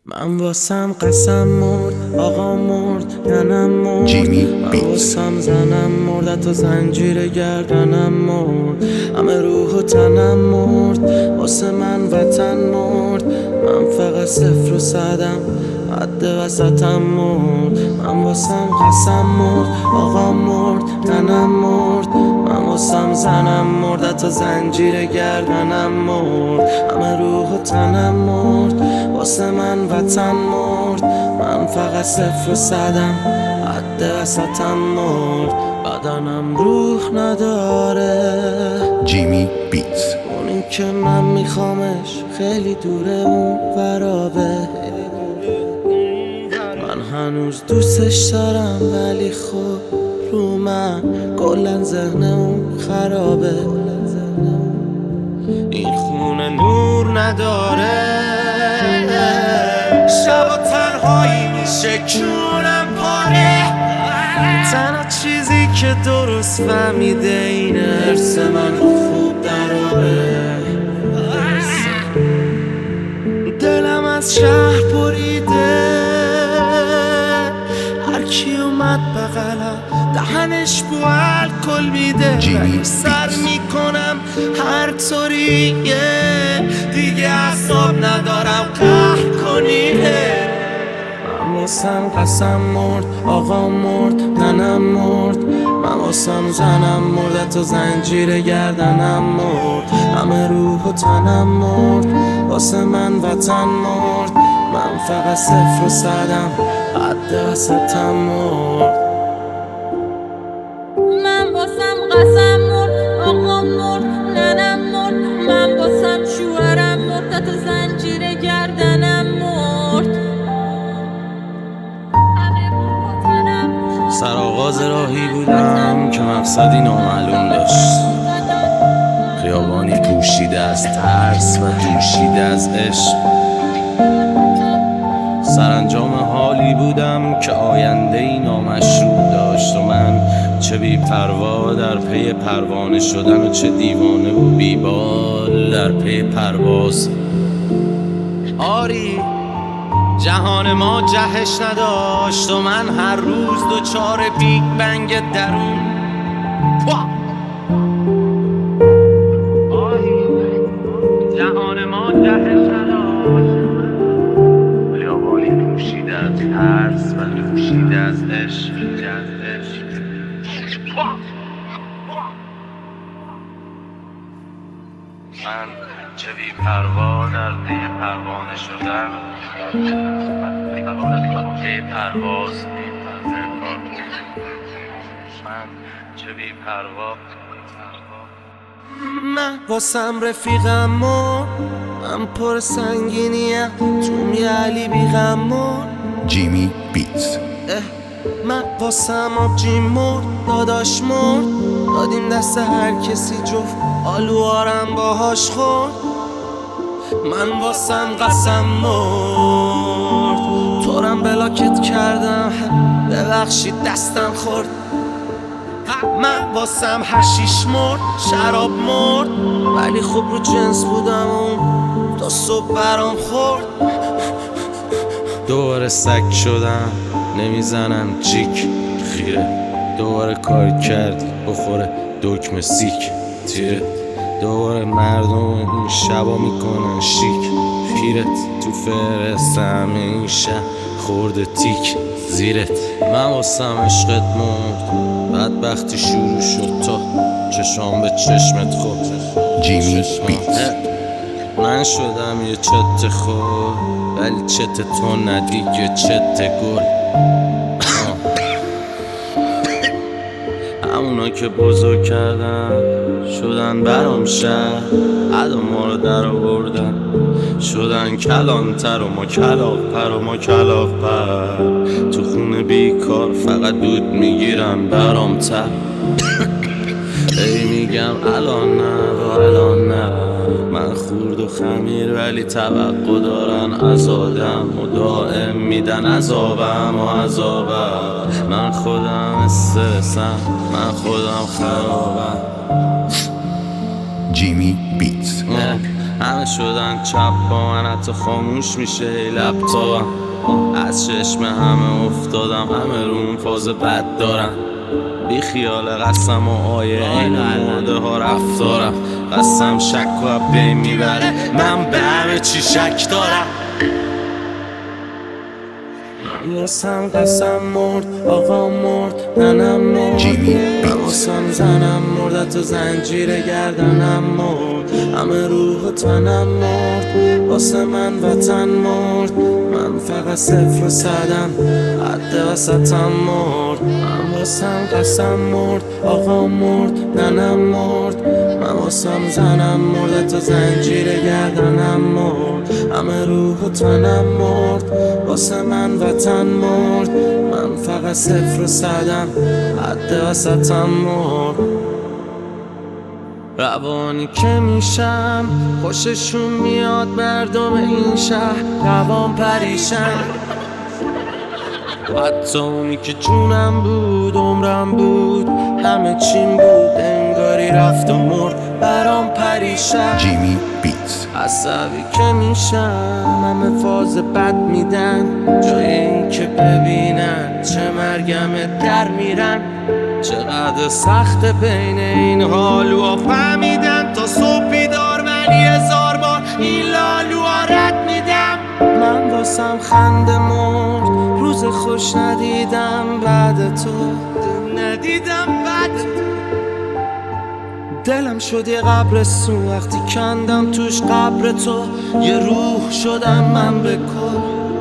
من واسم قسم مرد، آقا مرد، تنم مرد. من واسم زنم مرد، تا زنجیر گردنم مرد. همه روح و تنم مرد، واسه من وطن مرد. من فقط صفر و صدم، حد وسطم مرد. من واسم قسم مرد، آقا مرد، تنم مرد. من واسم زنم مرد، تا زنجیر گردنم مرد. همه روح و تنم مرد، واسه من وطن مرد. من فقط صفر و صدم، حد وسطم مرد. بدنم روح نداره. جیمی بیتس. اونی که من میخوامش خیلی دوره، اون ورابه. من هنوز دوستش دارم ولی خب رو من کلن ذهن اون خرابه. این خونه نور نداره، شب و تنهایی میشه کونم پاره. تنها چیزی که درست فهمیده اینه حرس من خوب دراره. دلم از شهر بریده، هرکی اومد بغلم دهنش بو الکل میده. ولی سر میکنم هر طوریه، دیگه اعصاب ندارم قهر کنیه. من واسم قسم مرد، آقا مرد، تنم مرد. من واسم زنم مرد، تا زنجیر گردنم مرد. همه روح و تنم مرد، واسه من وطن مرد. من فقط صفر و صدم، حد وسطم مرد. من واسم قسم مرد، آقا مرد، ننم مرد. من واسم شوهرم مرد، تا زنجیر گردنم مرد. سرآغاز راهی بودم که مقصدی نامعلوم داشت. خیابانی پوشیده از ترس و جوشیده از عشق. سرانجام حالی بودم که آینده‌ای نامشروع داشت و من چه بی پروا در پی پروانه شدن و چه دیوانه و بیبال در پی پرواز. آری جهان ما جهش نداشت و من هر روز دوچار بیگ بنگ درون. آری جهان ما جهش نداشت، خیابانی پوشیده از ترس و دوشیده از عشق. من چه بی پروا در پی پروانه شدن، پی پرواز. من چه بی پروا. من واسم رفیقم مرد، من پر سنگینیم، تو میالی بیغم مرد. جیمی بیتس. من واسم آبجی مرد، داداش مرد. دادیم دست هر کسی جفت آلوارم باهاش خورد. من واسم قسم مرد، تورم بلاکت کردم، ببخشید دستم خورد. من واسم حشیش مرد، شراب مرد. ولی خوب رو جنس بودم اون تا صبح برام خورد. دوباره سگ شدم، نمیزنم جیک خیره. دوباره کار کردی بخوره دکمه سیک تیره. دوباره مردم این شبا میکنن شیک پیرت. تو فرست همه این شب خورده تیک زیرت. من واسم عشقت مرد، بدبختی شروع شد تا چشام به چشمت خورد. جیمی بیتس. من شدم یه چت خور، ولی چت تو ندیگه چت گل. همونا که بزرگ کردن شدن برام شهر، عدا ما رو در آوردن شدن کلانتر و ما کلاف پر و ما کلاف پر. تو خونه بیکار فقط دود میگیرن برام تر. ای میگم الان نه و الان نه. من خورد و خمیر ولی توقع دارن از آدم و دائم میدن عذابم و عذابم. من خودم استرسم، من خودم خرابم. جیمی بیتس. همه شدن چپ با من، حتی خاموش میشه ای لپتاپم. از چشم همه افتادم، همه روم فاز بد دارن. بی خیال قسم و آیه این مرده ها رفتارم. قسم شک و بین میبره، من به همه چی شک دارم. واسم قسم مرد، آقا مرد، ننم مرد. واسم زنم مرد، تو زنجیر گردنم مرد. همه روح و تنم مرد، واسه من وطن مرد. من فقط صفر و صدم، حد وسطم مرد. من واسم قسم مرد، آقا مرد، ننم مرد. من واسم زنم مرد، تو زنجیر گردنم مرد. همه روح و تنم مرد، واسه من وطن مرد. من فقط صفر و صدم، حد وسطم مرد. روانی که میشم خوششون میاد مردم این شهر، روان پریشن. حتی اونی که جونم بود، عمرم بود، همه چیم بود، انگاری رفت و مرد، برام پریشن. جیمی بیتس. عصبی که میشم همه فاز بد میدن، جای این که ببینن چه مرگمه در میرن. چقدر سخت بین این حالوها فهمیدن، تا صبح بیدار من 1000 بار این لالوها رد میدم. من واسم خنده مرد، روز خوش ندیدم بعد تو، ندیدم بعد تو. دلم شد یه قبرستون وقتی کندم توش قبر تو. یه روح شدم من به کل.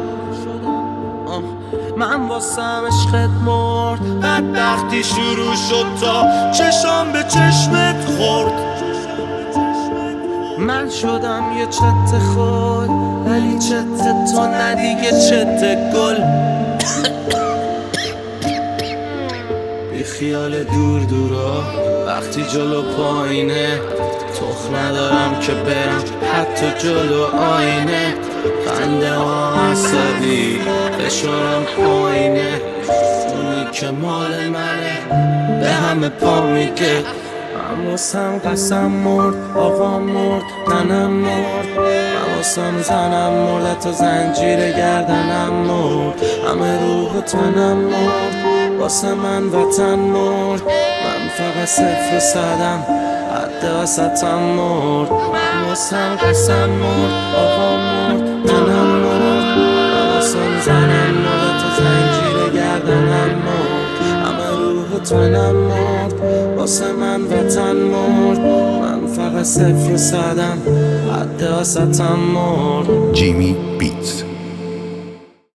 من واسم عشقت مرد، بدبختی شروع شد تا چشام به چشمت خورد. من شدم یه چت خود، ولی چت تو ندیگه چت گل. بی خیال دور دورا وقتی جلو پایینه، تخم ندارم که برم حتی جلو آینه. خنده ها عصبی فشارم پایینه، اونی که مال منه به همه پا میگه. من واسم قسم مرد، آقا مرد، ننم مرد. من واسم زنم مرد، تو زنجیر گردنم مرد. همه روح و تنم مرد، واسه من وطن مرد. من فقط صفر و صدم، حد وسطم مرد. من واسم قسم مرد، آقا مرد، ننم مرد. من واسم زنم مرد، تو زنجیر گردنم مرد. همه روح و تنم مرد، واسه من وطن مرد. من فقط صفر و صدم، حد وسطم مرد. جیمی بیتس.